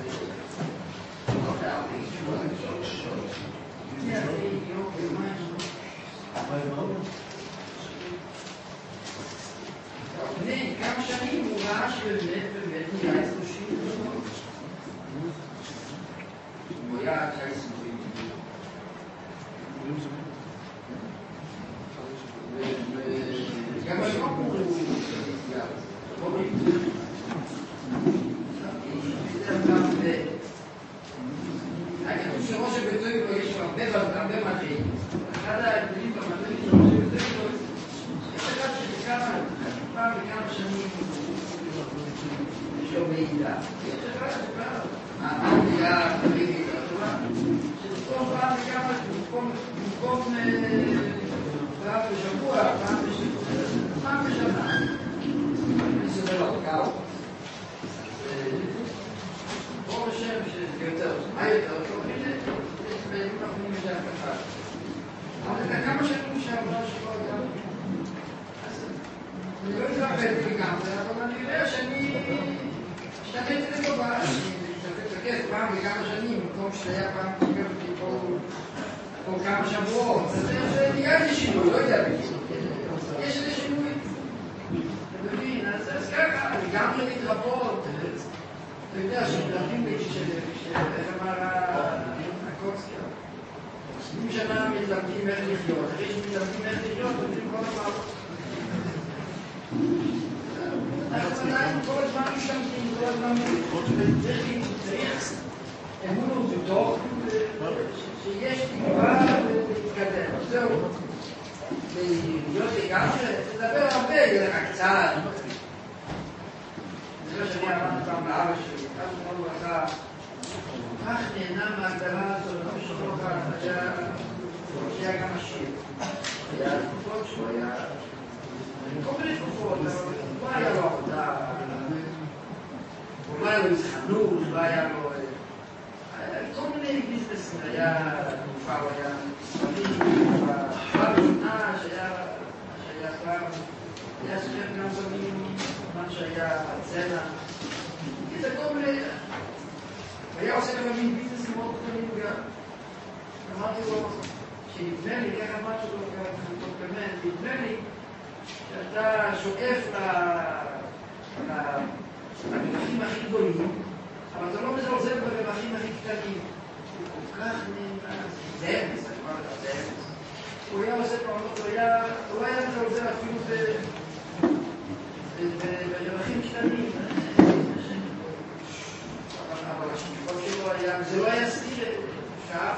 כמה שנים הוא ראה שבאמת נראה אנושי הוא היה 19 גם היום הוא אני חושב שראש הביטוי בו יש הרבה מדעים. אחד ההבדלים במדעים של ראש הביטוי בו יש אחד שבכמה וכמה שנים יש לו מידע. יש אחד שכבר המדיעה תמיד שבכל פעם וכמה במקום פעם בשבוע, פעם בשנה. אני סובל על קו. ברוך השם שזה יותר, מה יותר טוב? יש בימים האחרונים יש ככה. אבל כמה שנים שעברה שבוע גם. אז אני לא התרפאתי לגמרי, אבל אני יודע שאני השתתפתי לטובה. אני משתתף פעם וכמה שנים, במקום שהיה פעם תקפתי פה כמה שבועות. אז נהיה לי שינוי, לא יודע בדיוק. יש איזה שינוי. אתה מבין? אז ככה, אני גם לא מתרפות. אתה יודע שמלכים לי איך אמר הקוצקי, 20 שנה מתלמדים איך לחיות, אחרי שמתלמדים איך לחיות, עושים כל המערכות. אנחנו עדיין כל הזמן משתמשים, כל הזמן צריך אמונות בתוך, שיש תקווה ולהתקדם. זהו, להיות לגמרי, תדבר הרבה, יהיה לך קצת. זה שאני אמרתי פעם לאבא שלי, אז הוא אמר לך, כך נהנה מהגדרה הזאת, לא משהו אחד, היה גם השיר. היה תקופות שהוא היה, כל מיני תקופות, לא היה לו עבודה, לא היה לו הזכנות, לא היה לו, כל מיני ביזנסים, היה תקופה, הוא היה ספרים, פעם ראשונה שהיה פעם, היה ספר גם זמים, מה שהיה הצנע. זה כל מיני... היה עושה גם מין ביזנסים מאוד קטנים גם. אמרתי לו, שנדמה לי, ככה אמרתי לו באמת, נדמה לי שאתה שואף לרווחים הכי גדולים, אבל אתה לא מזלזל ברווחים הכי קטנים. הוא כל כך נהנה, זה כבר את זה. הוא היה עושה פעולות, הוא היה מזלזל אפילו ברווחים קטנים. אבל השקיפות שלו היה, זה לא היה סתיר, שאף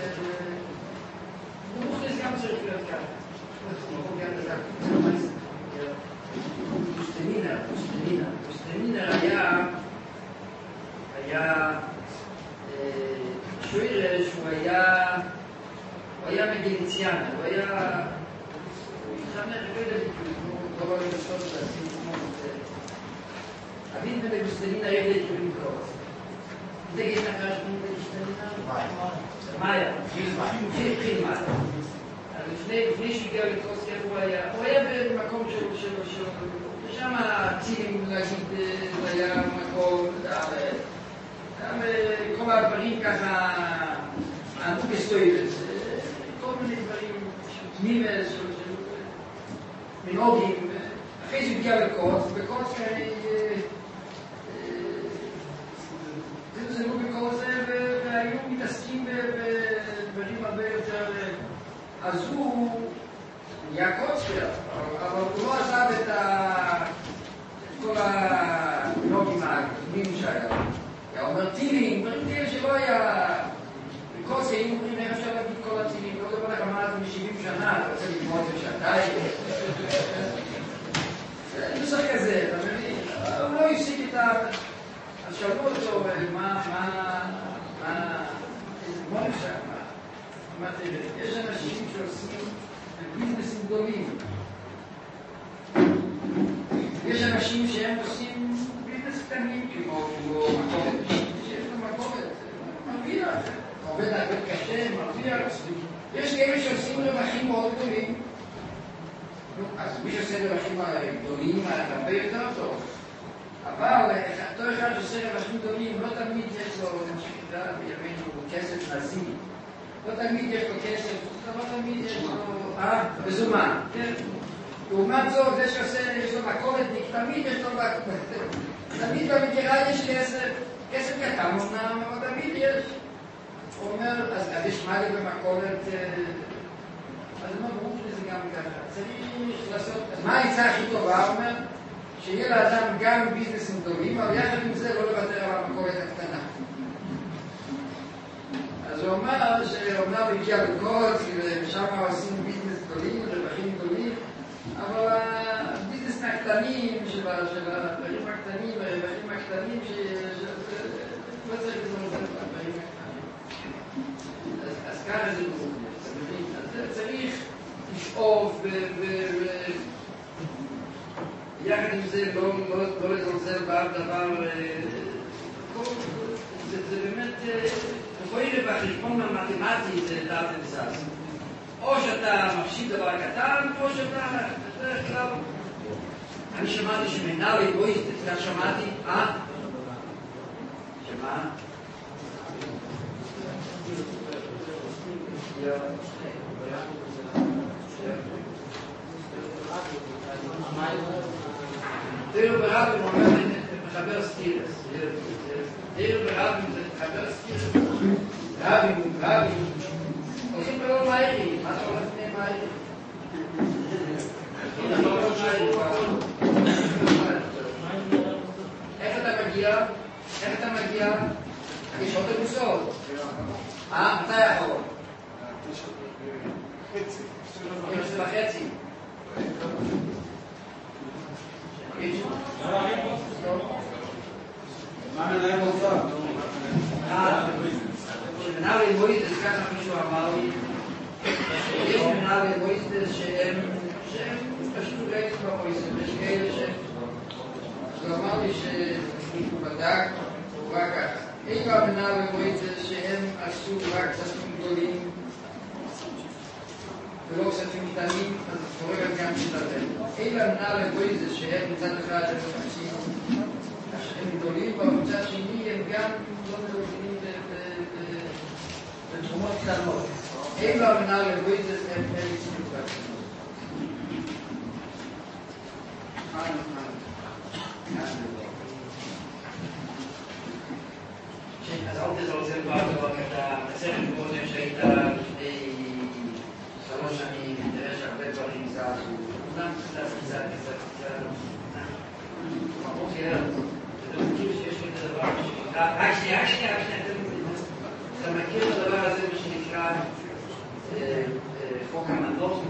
הוא מוכנס גם צריך להיות כאן. הוא פוגע לדעת. פוסטמינר היה שוירש, הוא היה מגיניציאנה, הוא התחמר, לא יודע בדיוק, הוא לא לנסות להציג כמו זה. אבין בגוסטמינר היה להתקולים קרוס. זה geht nach Raschen בגוסטמינר? מאיה. התחיל מאיה. לפני שהגיע לקרוסקי הוא היה במקום שלו, ושם צילים להגיד לים, הכל, גם כל הדברים ככה, ענתו בסטויבס, כל מיני דברים, תמימס, מנהוגים, אחרי זה הגיע לקוץ, בקוץ זה לא בקוץ זה, והיו מתעסקים בדברים הרבה יותר, אז הוא נהיה קוצר, אבל הוא לא עזב את כל המנהוגים הקודמים שהיה. היה אומר טילים, דברים כאלה שלא היה, בקוץ היו אומרים איך אפשר להגיד כל הטילים, לא דבר לך מה זה מ-70 שנה, אתה רוצה לגמור את זה שעתיים. זה נוסח כזה, אתה מבין? הוא לא הפסיק את אז שאלו אותו, מה נפשע, מה תראה? יש אנשים שעושים ביזנסים גדולים. יש אנשים שהם עושים ביזנס קטנים, כמו מקורת, שיש לו מקורת, מרוויח, עובד קשה, מרוויח. יש כאלה שעושים רווחים מאוד גדולים. אז מי שעושה רווחים גדולים, הרבה יותר טוב. אבל אותו אחד שעושה רווחים גדולים, לא תמיד יש לו, נמשיך בימינו, כסף נזי. לא תמיד יש לו כסף, לא תמיד יש לו, מזומן. לעומת זאת, זה שעושה, יש לו מקורתניק, תמיד יש לו תמיד במגירה יש כסף קטן, אבל תמיד יש. הוא אומר, אז יש מה לי במקורת, אז מה ברור שזה גם ככה. צריך לעשות, אז מה העצה הכי טובה? הוא אומר, שיהיה לאדם גם ביזנסים גדולים, אבל יחד עם זה לא לוותר על המקורת הקטנה. אז הוא אמר שאומנם הגיע לקוץ, ושם עושים ביזנס גדולים, רווחים גדולים, אבל הביזנס הקטנים של הדברים הקטנים, הרווחים הקטנים, לא צריך לזמן את הדברים הקטנים. אז ככה זה ברור. אז צריך לשאוף יחד עם זה לא לזלזל בעל דבר, זה באמת, רואים בחשבון המתמטי זה דעת אמצעס. או שאתה מפסיד דבר קטן, או שאתה בדרך כלל. אני שמעתי שמנהל אגואיסט, שמעתי, שמה? דיר ברבים אומר מחבר סטירס. דיר ברבים זה מחבר סטירס. רבים. עושים בלא מהירי. מה אתה הולך לפני מהירי? איך אתה מגיע? יש אוטובוסות. מתי האחרון? 12:30. מה מנהל מוצא? מנהל אגואיסטס, ככה מישהו אמר לי, יש מנהל אגואיסטס שהם פשוט ראיתי באגואיסטס, יש כאלה הוא אמר לי שהוא בדק, הוא רק ככה. יש גם מנהל אגואיסטס שהם עשו רק כספים גדולים, ולא כספים קטנים, אז קורה גם שלהם. אלה מנהל אגואיסטס שהם מצד אחד הם עושים הם גדולים, אבל מצד שני הם גם לא מבינים בתחומות קטנות. אלה המנהל אגואיסטס הם עושים את זה. אז אל תזלזל דבר כתה, מצליח קודם שהיית לפני 3 שנים, תראה שהרבה דברים זזו, כולם קצת. אוקיי, אתה מכיר שיש לי את הדבר שנקרא, רק שנייה, אתה מכיר את הדבר הזה שנקרא חוק המנדות?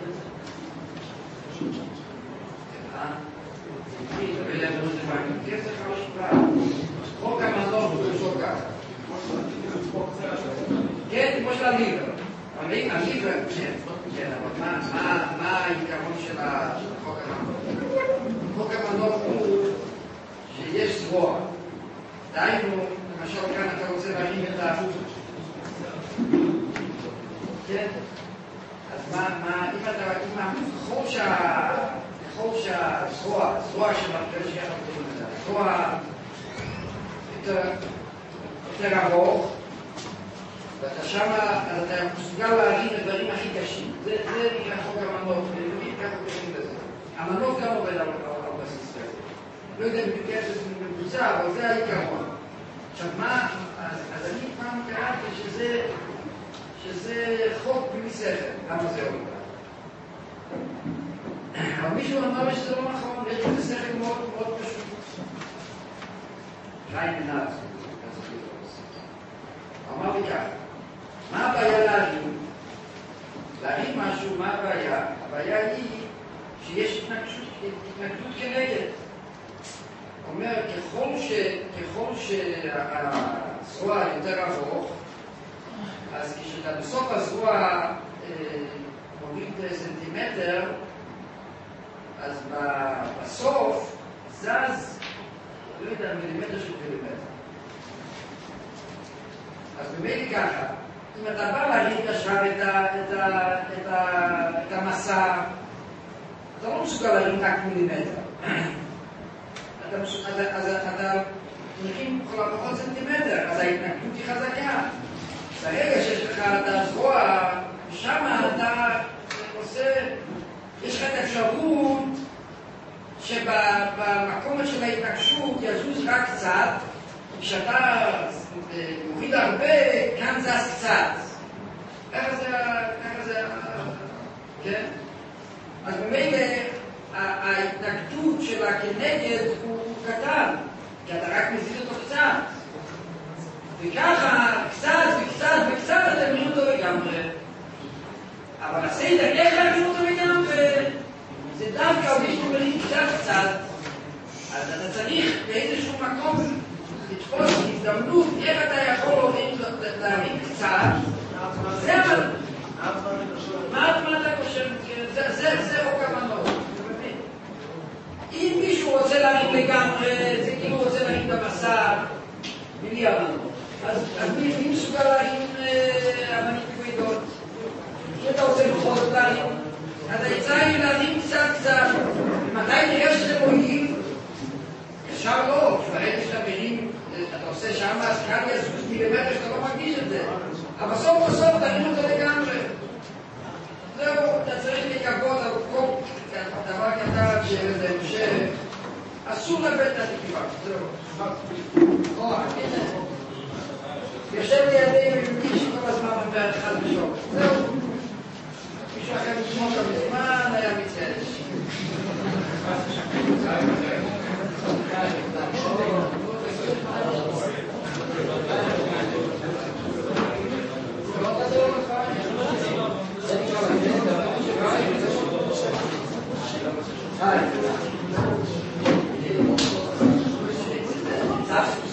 חוק המנדות הוא פשוט ככה. כן, כמו של הליבר. הליבר, כן, אבל מה העיקרון של החוק המנדות? חוק המנדות הוא שיש זרוע. דיינו, למשל כאן אתה רוצה להרים את כן? אז אם החור ככל שהזרוע שמרכז שיחד קוראים לזה, הזרוע יותר ארוך, ואתה שמה, אתה מסוגל להרים את הדברים הכי קשים. זה נקרא חוק המנוף, ולפעמים ככה קוראים לזה. המנוף גם עובד על בסיס כזה. לא יודע בדיוק איך זה מבוצע, אבל זה העיקרון. עכשיו מה, אז אני פעם קראתי שזה חוק בלי שכל, למה זה עובד. אבל מישהו אמר לי שזה לא נכון, יש בזה שכל מאוד מאוד פשוט. חיים מנהל, אמר לי ככה, מה הבעיה להרים? להרים משהו, מה הבעיה? הבעיה היא שיש התנגדות כנגד. אומר, ככל שהזרוע יותר ארוך, אז כשאתה בסוף הזרוע מוריד סנטימטר, אז בסוף זז, לא יודע, מילימטר של מילימטר. אז במילא ככה, אם אתה בא להרים עכשיו את המסע, אתה לא מסוגל להרים רק מילימטר. אז אתה מרים פחות סנטימטר, אז ההתנגדות היא חזקה. ברגע שיש לך את הזרוע, שם אתה עושה, יש לך את האפשרות שבמקום של ההתנגשות יזוז רק קצת, כשאתה מוריד הרבה, כאן זז קצת. ככה זה, כן? אז במילא ההתנגדות שלה כנגד הוא קטן, כי אתה רק מזיז אותו קצת. וככה, קצת אתם מבינים אותו לגמרי. אבל הסדר, איך להבין אותו לגמרי? זה דווקא מישהו מבין קצת, אז אתה צריך באיזשהו מקום לתפוס הזדמנות, איך אתה יכול להבין קצת. זה אבל... מה אתה חושב? זה חוק המנוף. אם מישהו רוצה להרים לגמרי, זה כאילו רוצה להרים את המסע בלי המנוף. אז מי מסוגל להרים אבנים כבדות? אם אתה רוצה בכל זאת להרים, אז העצה היא להרים קצת. מתי נראה שזה מועיל? ישר לא, ברגע שאתה מרים, אתה עושה שם, אז כאן יזוז מילימטר שאתה לא מרגיש את זה. אבל בסוף תרים אותו לגמרי. זהו, אתה צריך לקוות על כל דבר קטן של איזה המשך. אסור לבית את התקווה. זהו. יושב לידי מישהו כל הזמן אומר אחד בשוק. זהו. מישהו אחר לשמוע את המזמן היה מצטער. Hi.